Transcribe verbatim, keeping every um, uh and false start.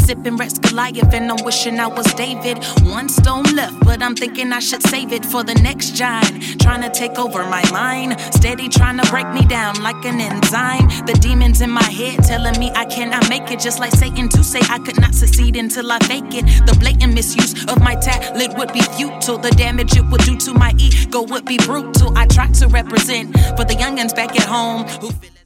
sipping Rex Goliath, and I'm wishing I was David. One stone left, but I'm thinking I should save it for the next giant. Trying to take over my mind, steady trying to break me down like an enzyme. The demons in my head telling me I cannot make it, just like Satan to say I could not succeed until I fake it. The blatant misuse of my talent would be futile. The damage it would do to my ego would be brutal. I try to represent for the youngins back at home who feel